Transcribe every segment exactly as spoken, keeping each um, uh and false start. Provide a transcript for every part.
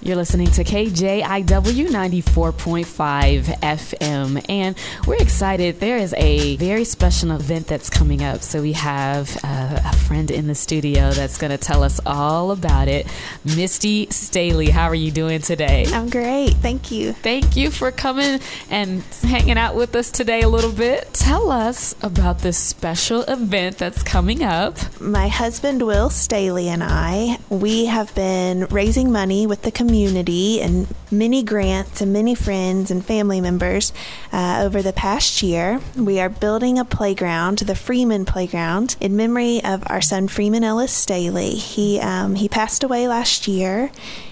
You're listening to K J I W ninety-four point five F M, and we're excited. There is a very special event that's coming up, so we have uh, a friend in the studio that's going to tell us all about it. Misty Staley, how are you doing today? I'm great. Thank you. Thank you for coming and hanging out with us today a little bit. Tell us about this special event that's coming up. My husband, Will Staley, and I, we have been raising money with the community and many grants and many friends and family members uh, over the past year. We are building a playground, the Freeman Playground, in memory of our son Freeman Ellis Staley. He um, he passed away last year,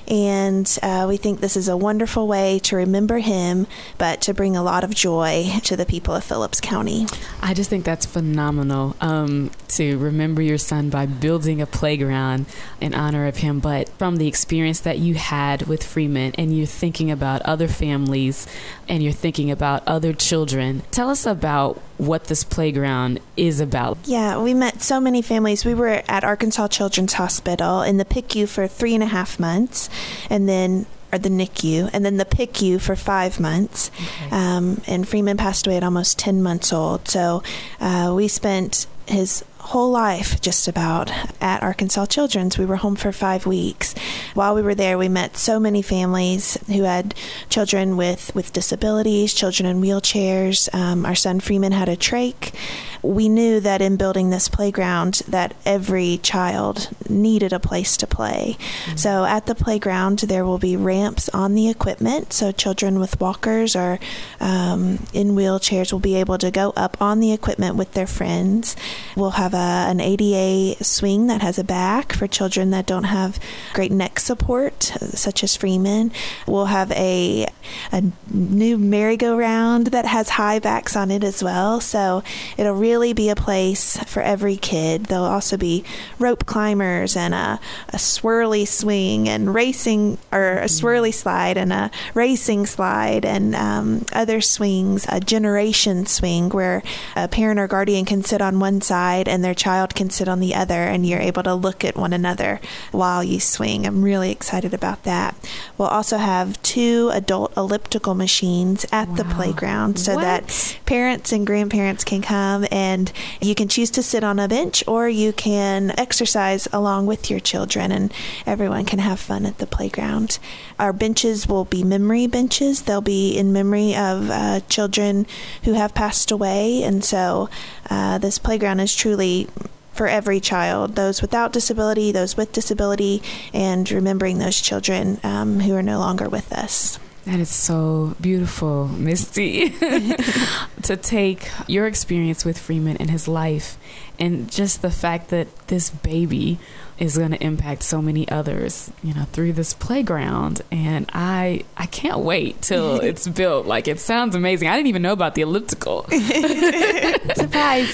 and uh, we think this is a wonderful way to remember him, but to bring a lot of joy to the people of Phillips County. I just think that's phenomenal, um, to remember your son by building a playground in honor of him. But from the experience that you had with Freeman, and you're thinking about other families, and you're thinking about other children, tell us about what this playground is about. Yeah, we met so many families. We were at Arkansas Children's Hospital in the P I C U for three and a half months, and then or the N I C U, and then the P I C U for five months. Okay. Um, and Freeman passed away at almost ten months old. So uh, we spent his whole life just about at Arkansas Children's. We were home for five weeks. While we were there, we met so many families who had children with, with disabilities, children in wheelchairs. Um, our son Freeman had a trach. We knew that in building this playground that every child needed a place to play. Mm-hmm. So at the playground, there will be ramps on the equipment, so children with walkers or um, in wheelchairs will be able to go up on the equipment with their friends. We'll have a, an A D A swing that has a back for children that don't have great neck support, such as Freeman. We'll have a, a new merry-go-round that has high backs on it as well, so it'll really really be a place for every kid. There'll also be rope climbers and a, a swirly swing and racing, or a swirly slide and a racing slide, and um, other swings, a generation swing where a parent or guardian can sit on one side and their child can sit on the other, and you're able to look at one another while you swing. I'm really excited about that. We'll also have two adult elliptical machines at wow. the playground, so what? that parents and grandparents can come and And you can choose to sit on a bench, or you can exercise along with your children, and everyone can have fun at the playground. Our benches will be memory benches. They'll be in memory of uh, children who have passed away. And so uh, this playground is truly for every child, those without disability, those with disability, and remembering those children um, who are no longer with us. That is so beautiful, Misty, to take your experience with Freeman and his life, and just the fact that this baby is going to impact so many others, you know, through this playground. And I I can't wait till it's built. Like, it sounds amazing. I didn't even know about the elliptical. Surprise.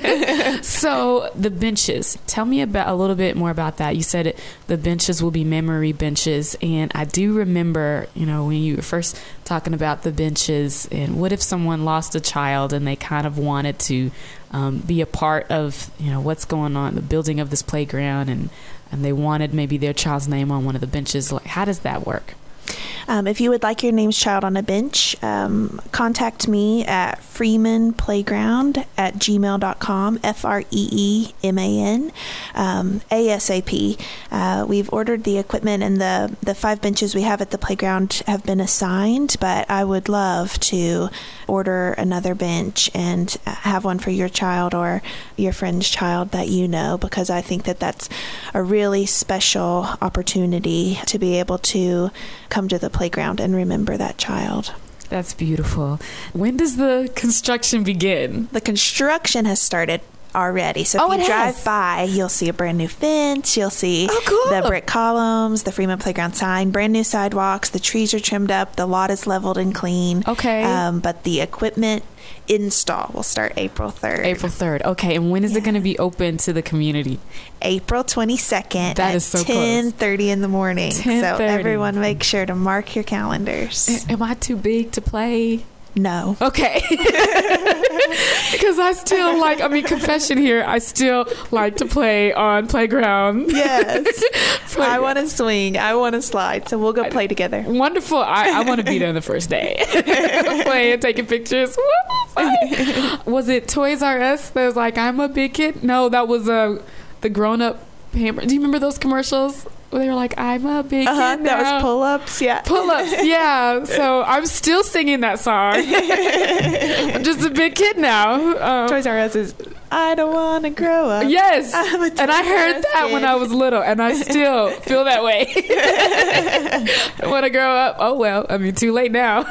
So the benches, tell me about a little bit more about that. You said it, the benches will be memory benches. And I do remember, you know, when you were first talking about the benches, and what if someone lost a child and they kind of wanted to um, be a part of, you know, what's going on, the building of this playground, and, and they wanted maybe their child's name on one of the benches. Like, how does that work? Um, if you would like your name's child on a bench, um, contact me at freeman playground at gmail dot com, F R E E M A N, um, ASAP. Uh, we've ordered the equipment, and the, the five benches we have at the playground have been assigned, but I would love to order another bench and have one for your child or your friend's child that you know, because I think that that's a really special opportunity to be able to come to the playground and remember that child. That's beautiful. When does the construction begin? The construction has started already. So oh, if you drive has. by, you'll see a brand new fence. You'll see oh, cool. the brick columns, the Freeman Playground sign, brand new sidewalks. The trees are trimmed up. The lot is leveled and clean. Okay. Um, but the equipment install will start April third. April third. Okay. And when is yeah. it going to be open to the community? April twenty-second that at is so ten thirty in the morning. ten thirty. So everyone make sure to mark your calendars. Am I too big to play? No. Okay. Because I still like, I mean, confession here, I still like to play on playground. Yes. Playground. I want to swing. I want to slide. So we'll go play together. Wonderful. I, I want to be there the first day. Playing, taking pictures. Was it Toys R Us that was like, I'm a big kid? No, that was uh, the grown-up hammer. Do you remember those commercials? They were like, I'm a big uh-huh, kid now. That was pull-ups, yeah. Pull-ups, yeah. So I'm still singing that song. I'm just a big kid now. Um, Toys R Us is, I don't want to grow up. Yes. And I heard that kid. When I was little, and I still feel that way. I want to grow up. Oh, well, I mean, too late now.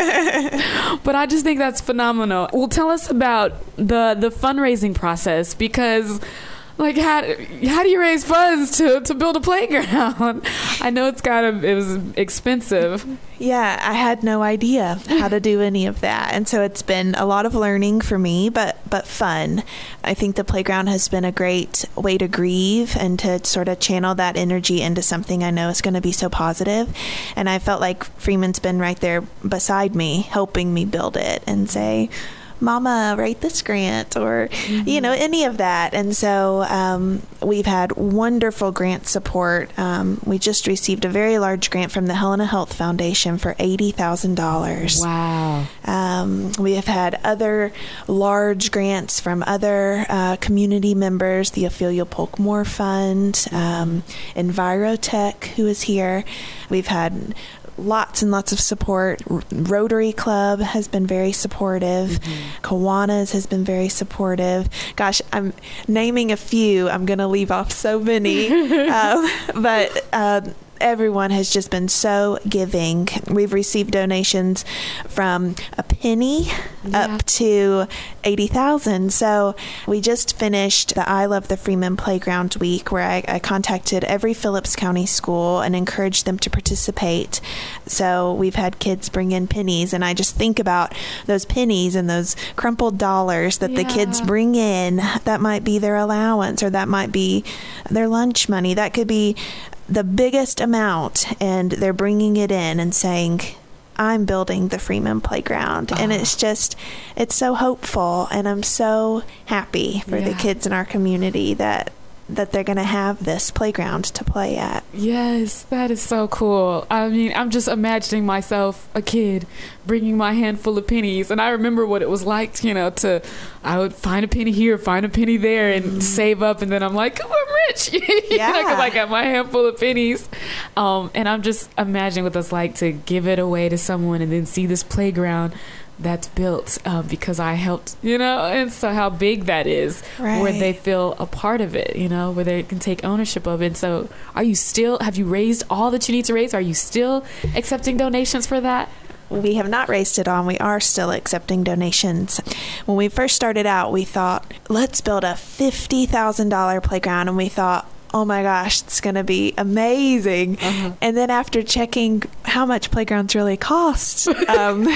But I just think that's phenomenal. Well, tell us about the, the fundraising process, because... Like, how how do you raise funds to, to build a playground? I know it's got a, it was expensive. Yeah, I had no idea how to do any of that. And so it's been a lot of learning for me, but, but fun. I think the playground has been a great way to grieve and to sort of channel that energy into something I know is going to be so positive. And I felt like Freeman's been right there beside me, helping me build it and say, Mama, write this grant, or, mm-hmm. you know, any of that. And so um, we've had wonderful grant support. Um, we just received a very large grant from the Helena Health Foundation for eighty thousand dollars. Wow. Um, we have had other large grants from other uh, community members, the Ophelia Polkmore Fund, um, Envirotech, who is here. We've had lots and lots of support. Rotary Club has been very supportive. Mm-hmm. Kiwanis has been very supportive. Gosh, I'm naming a few. I'm going to leave off so many. um, but uh, everyone has just been so giving. We've received donations from a penny yeah. up to eighty thousand. So we just finished the I Love the Freeman Playground Week, where I, I contacted every Phillips County school and encouraged them to participate. So we've had kids bring in pennies, and I just think about those pennies and those crumpled dollars that yeah. the kids bring in. That might be their allowance, or that might be their lunch money. That could be the biggest amount, and they're bringing it in and saying, I'm building the Freeman Playground. Uh-huh. And it's just, it's so hopeful, and I'm so happy for yeah. the kids in our community that that they're going to have this playground to play at. Yes, that is so cool. I mean, I'm just imagining myself, a kid, bringing my handful of pennies. And I remember what it was like, you know, to, I would find a penny here, find a penny there, and mm. save up. And then I'm like, oh, I'm rich. Yeah. Because I got my handful of pennies. Um, and I'm just imagining what it's like to give it away to someone and then see this playground that's built uh, because I helped, you know, and so how big that is, right. where they feel a part of it, you know, where they can take ownership of it. So are you still, have you raised all that you need to raise? Are you still accepting donations for that? We have not raised it on. We are still accepting donations. When we first started out, we thought, let's build a fifty thousand dollars playground. And we thought, oh my gosh, it's going to be amazing. Uh-huh. And then after checking how much playgrounds really cost, um,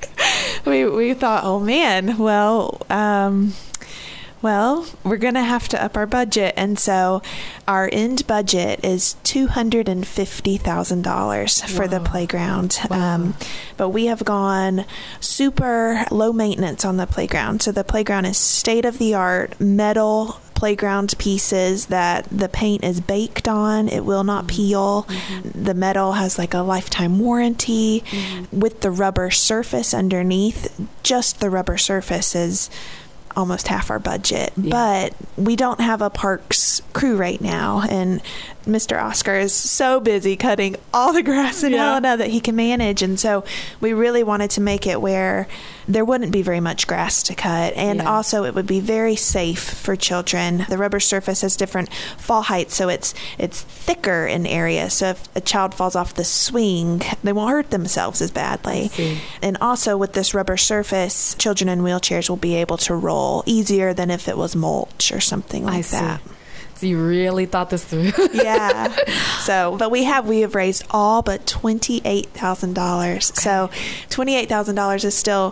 we we thought, oh man, well, um, well, we're going to have to up our budget. And so our end budget is two hundred fifty thousand dollars for the playground. Wow. Um, but we have gone super low maintenance on the playground. So the playground is state-of-the-art metal playground pieces that the paint is baked on. It will not peel. Mm-hmm. The metal has like a lifetime warranty. Mm-hmm. With the rubber surface underneath, just the rubber surface is almost half our budget. Yeah. But we don't have a parks crew right now, and Mister Oscar is so busy cutting all the grass in yeah. Helena that he can manage. And so we really wanted to make it where there wouldn't be very much grass to cut, and yeah. also it would be very safe for children. The rubber surface has different fall heights, so it's it's thicker in areas. So if a child falls off the swing, they won't hurt themselves as badly. And also with this rubber surface, children in wheelchairs will be able to roll easier than if it was mulch or something like I that. See. So you really thought this through. Yeah. So, but we have we have raised all but twenty-eight thousand dollars. Okay. So twenty-eight thousand dollars is still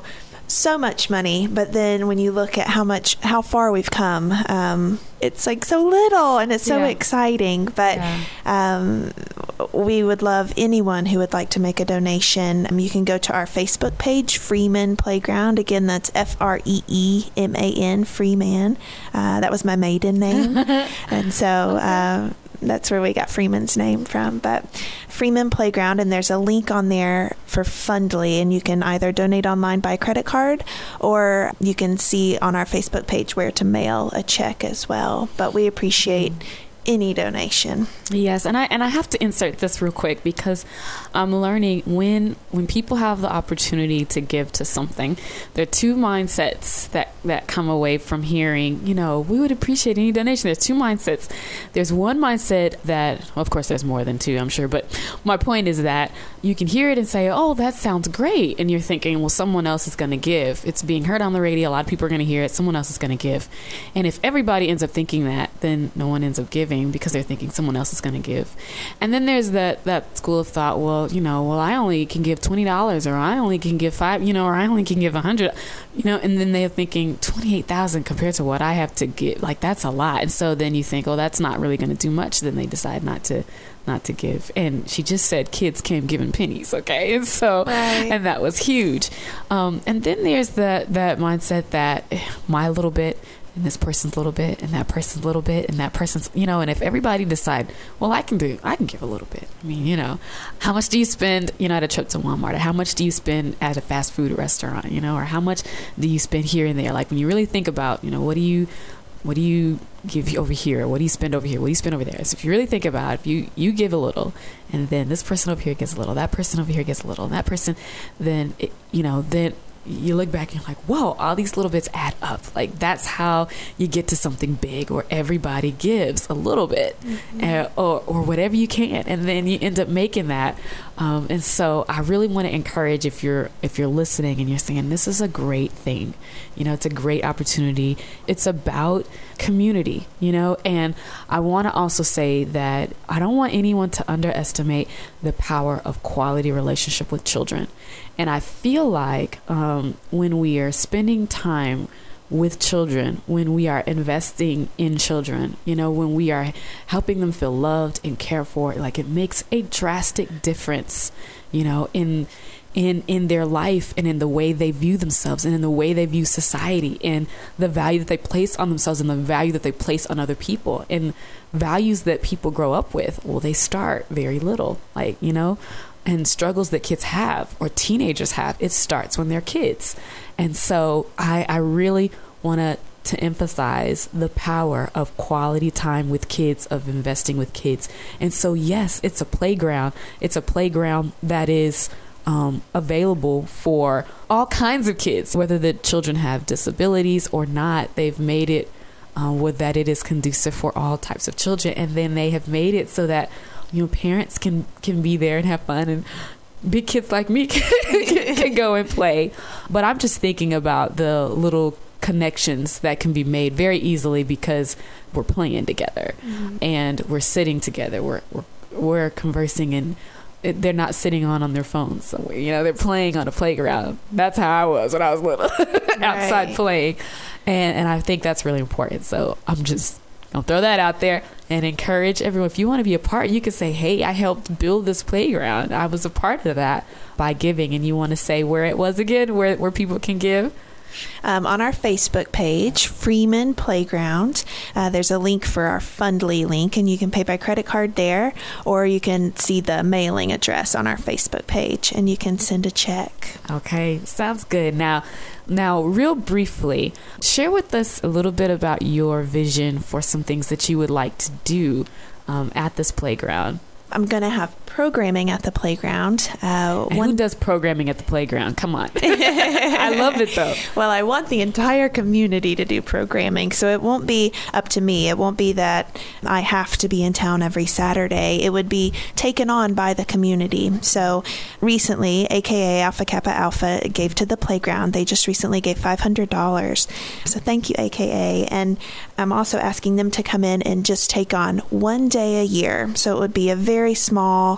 so much money, but then when you look at how much, how far we've come, um, it's like so little, and it's so Yeah. exciting. But Yeah. um, we would love anyone who would like to make a donation. Um, you can go to our Facebook page, Freeman Playground. Again, that's F R E E M A N, Freeman. Uh, that was my maiden name, and so. Uh, That's where we got Freeman's name from. But Freeman Playground, and there's a link on there for Fundly, and you can either donate online by credit card, or you can see on our Facebook page where to mail a check as well. But we appreciate any donation. Yes, and I and I have to insert this real quick, because I'm learning when when people have the opportunity to give to something, there are two mindsets that that come away from hearing, you know, we would appreciate any donation. There's two mindsets. There's one mindset that, well, of course, there's more than two, I'm sure, but my point is that you can hear it and say, oh, that sounds great, and you're thinking, well, someone else is going to give. It's being heard on the radio. A lot of people are going to hear it. Someone else is going to give. And if everybody ends up thinking that, then no one ends up giving, because they're thinking someone else is going to give. And then there's that that school of thought, well, you know, well, I only can give twenty dollars, or I only can give five, you know, or I only can give a hundred, you know, and then they're thinking twenty-eight thousand compared to what I have to give, like, that's a lot. And so then you think, oh, that's not really going to do much. Then they decide not to not to give. And she just said kids came giving pennies, okay? And so, Right. and that was huge. Um, and then there's that that mindset that eh, my little bit, and this person's little bit, and that person's little bit, and that person's, you know, and if everybody decide, well, I can do, I can give a little bit. I mean, you know, how much do you spend, you know, at a trip to Walmart? Or how much do you spend at a fast food restaurant, you know, or how much do you spend here and there? Like, when you really think about, you know, what do you, what do you give over here? What do you spend over here? What do you spend over there? So if you really think about it, if you, you give a little, and then this person over here gets a little, that person over here gets a little, and that person, then, it, you know, then you look back and you're like, whoa, all these little bits add up. Like, that's how you get to something big, where everybody gives a little bit, mm-hmm. uh, or, or whatever you can. And then you end up making that. Um, and so I really want to encourage, if you're, if you're listening and you're saying, this is a great thing, you know, it's a great opportunity. It's about community, you know, and I want to also say that I don't want anyone to underestimate the power of quality relationship with children. And I feel like um, when we are spending time with children, when we are investing in children, you know, when we are helping them feel loved and cared for, like, it makes a drastic difference, you know, in in in their life, and in the way they view themselves, and in the way they view society, and the value that they place on themselves, and the value that they place on other people, and values that people grow up with. Well, they start very little, like, you know, and struggles that kids have, or teenagers have, it starts when they're kids. And so I, I really want to to emphasize the power of quality time with kids, of investing with kids. And so, yes, it's a playground. It's a playground that is um, available for all kinds of kids, whether the children have disabilities or not. They've made it uh, with that it is conducive for all types of children. And then they have made it so that, you know, parents can, can be there and have fun, and big kids like me can, can go and play. But I'm just thinking about the little connections that can be made very easily, because we're playing together, mm-hmm. and we're sitting together. We're, we're, we're conversing, and it, they're not sitting on, on their phones somewhere. You know, they're playing on a playground. That's how I was when I was little, outside right. playing. And, and I think that's really important. So I'm just going to throw that out there and encourage everyone. If you want to be a part, you can say, hey, I helped build this playground. I was a part of that by giving. And you want to say where it was again, where, where people can give? Um, on our Facebook page, Freeman Playground, uh, there's a link for our Fundly link, and you can pay by credit card there, or you can see the mailing address on our Facebook page, and you can send a check. Okay, sounds good. Now, now, real briefly, share with us a little bit about your vision for some things that you would like to do um, at this playground. I'm going to have programming at the playground. Uh, and one... Who does programming at the playground? Come on. I love it, though. Well, I want the entire community to do programming, so it won't be up to me. It won't be that I have to be in town every Saturday. It would be taken on by the community. So recently, A K A Alpha Kappa Alpha gave to the playground. They just recently gave five hundred dollars. So thank you, A K A. And I'm also asking them to come in and just take on one day a year. So it would be a very very small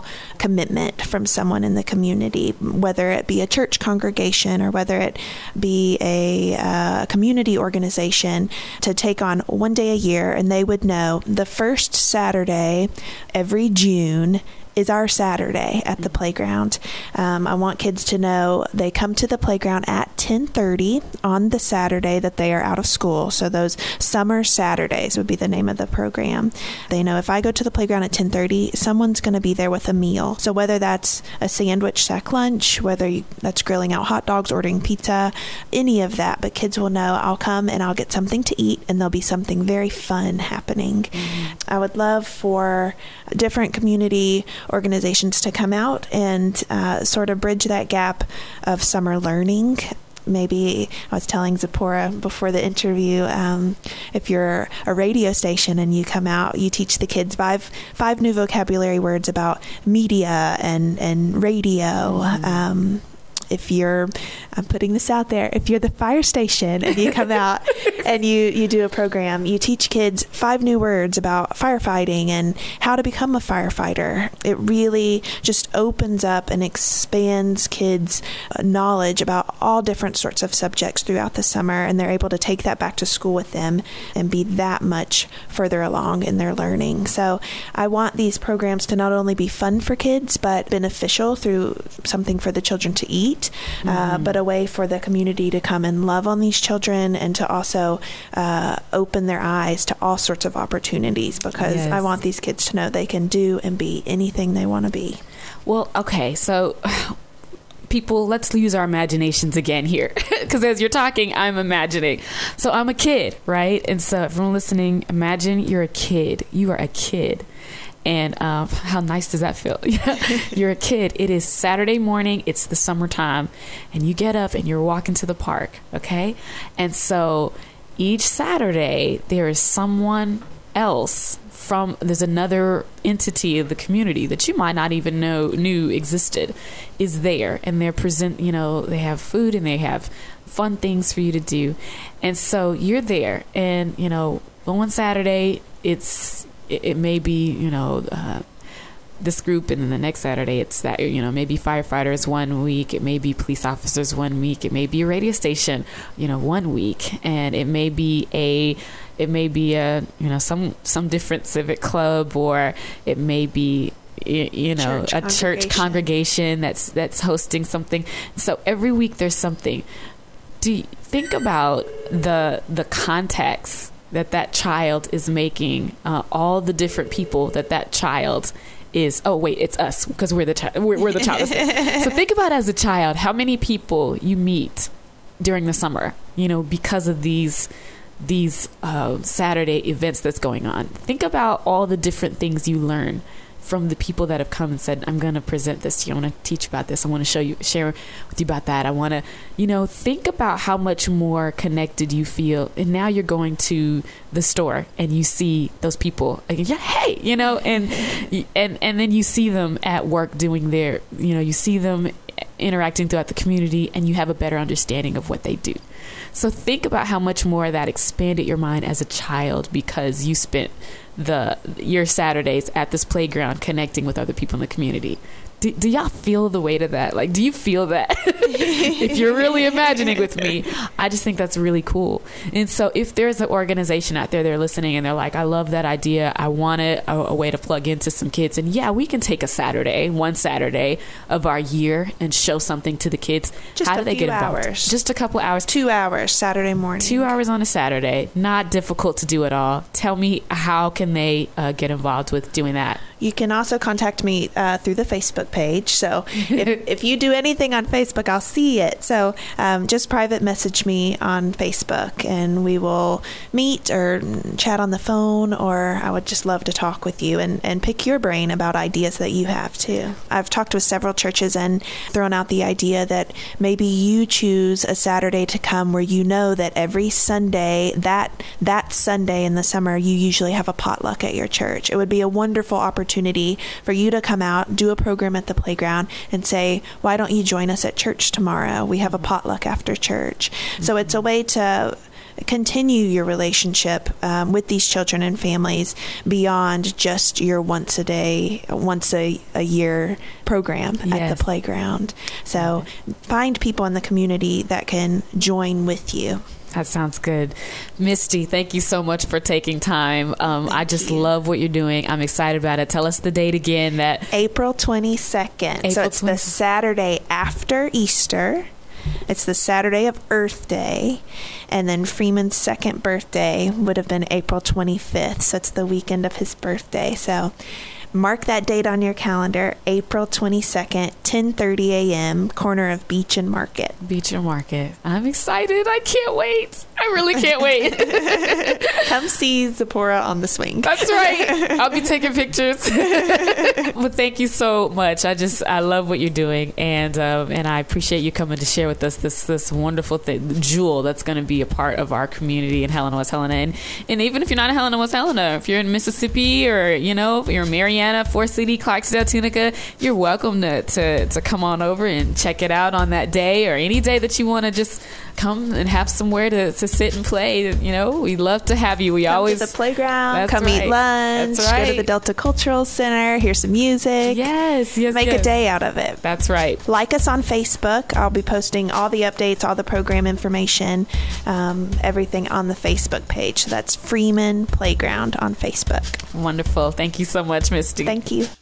commitment from someone in the community, whether it be a church congregation or whether it be a uh, community organization, to take on one day a year, and they would know the first Saturday every June is our Saturday at the playground. Um, I want kids to know they come to the playground at ten thirty on the Saturday that they are out of school. So those summer Saturdays would be the name of the program. They know if I go to the playground at ten thirty, someone's going to be there with a meal. So whether that's a sandwich sack lunch, whether you, that's grilling out hot dogs, ordering pizza, any of that, but kids will know I'll come and I'll get something to eat, and there'll be something very fun happening. Mm-hmm. I would love for different community organizations to come out and uh, sort of bridge that gap of summer learning. Maybe I was telling Zipporah before the interview, um, if you're a radio station and you come out, you teach the kids five five new vocabulary words about media and, and radio. Mm-hmm. Um, if you're, I'm putting this out there, if you're the fire station and you come out and you, you do a program, you teach kids five new words about firefighting and how to become a firefighter. It really just opens up and expands kids' knowledge about all different sorts of subjects throughout the summer, and they're able to take that back to school with them and be that much further along in their learning. So I want these programs to not only be fun for kids, but beneficial through something for the children to eat. Mm-hmm. Uh, but a way for the community to come and love on these children, and to also uh, open their eyes to all sorts of opportunities, because yes. I want these kids to know they can do and be anything they want to be. Well, okay, so people, let's use our imaginations again here, because as you're talking, I'm imagining. So I'm a kid, right? And so everyone listening, imagine you're a kid. You are a kid. And um, how nice does that feel? You're a kid. It is Saturday morning. It's the summertime. And you get up and you're walking to the park, okay? And so each Saturday, there is someone else from, there's another entity of the community that you might not even know knew existed, is there. And they're present, you know, they have food and they have fun things for you to do. And so you're there. And, you know, one Saturday, it's, It, it may be, you know, uh, this group, and then the next Saturday it's that, you know, maybe firefighters one week, it may be police officers one week, it may be a radio station, you know, one week, and it may be a, it may be a, you know, some some different civic club, or it may be, you know, church a congregation. church congregation that's that's hosting something. So every week there's something. Do you think about the the context that that child is making, uh, all the different people that that child is, oh wait, it's us, because we're the child, we're, we're the child. So think about, as a child, how many people you meet during the summer, you know, because of these these uh, Saturday events that's going on. Think about all the different things you learn from the people that have come and said, I'm going to present this to you. I want to teach about this. I want to show you, share with you about that. I want to, you know, think about how much more connected you feel. And now you're going to the store and you see those people like, yeah, hey, you know, and, and, and then you see them at work doing their, you know, you see them interacting throughout the community, and you have a better understanding of what they do. So think about how much more that expanded your mind as a child, because you spent the your Saturdays at this playground connecting with other people in the community. Do, do y'all feel the weight of that? Like, do you feel that? If you're really imagining with me, I just think that's really cool. And so if there's an organization out there, they're listening and they're like, I love that idea. I want it, a, a way to plug into some kids. And yeah, we can take a Saturday, one Saturday of our year, and show something to the kids. Just How do a they few get involved? hours. Just a couple hours. Two hours Saturday morning. Two hours on a Saturday. Not difficult to do at all. Tell me, how can they uh, get involved with doing that? You can also contact me uh, through the Facebook page. So if, if you do anything on Facebook, I'll see it. So um, just private message me on Facebook, and we will meet or chat on the phone, or I would just love to talk with you and, and pick your brain about ideas that you have too. I've talked with several churches and thrown out the idea that maybe you choose a Saturday to come where you know that every Sunday, that that Sunday in the summer, you usually have a potluck at your church. It would be a wonderful opportunity for you to come out, do a program at the playground, and say, why don't you join us at church tomorrow? We have a potluck after church. Mm-hmm. So it's a way to continue your relationship um, with these children and families beyond just your once a day, once a, a year program Yes. at the playground. So find people in the community that can join with you. That sounds good. Misty, thank you so much for taking time. Um, I just you. love what you're doing. I'm excited about it. Tell us the date again. That April twenty-second. April So it's the Saturday after Easter. It's the Saturday of Earth Day. And then Freeman's second birthday would have been April twenty-fifth. So it's the weekend of his birthday. So mark that date on your calendar, April twenty-second, ten thirty a.m., corner of Beach and Market. Beach and Market. I'm excited. I can't wait. I really can't wait. Come see Zipporah on the swing. That's right. I'll be taking pictures. Well, thank you so much. I just, I love what you're doing. And um, and I appreciate you coming to share with us this this wonderful thing, jewel that's going to be a part of our community in Helena, West Helena. And, and even if you're not in Helena, West Helena, if you're in Mississippi or, you know, if you're in Mariana, Forest City, Clarksdale, Tunica, you're welcome to, to, to come on over and check it out on that day or any day that you want to just come and have somewhere to, to sit and play. You know, we love to have you. We come always to the playground, That's come right. eat lunch, That's right. go to the Delta Cultural Center, hear some music. Yes, yes, Make yes. a day out of it. That's right. Like us on Facebook. I'll be posting all the updates, all the program information, um, everything on the Facebook page. So that's Freeman Playground on Facebook. Wonderful. Thank you so much, Misty. Thank you.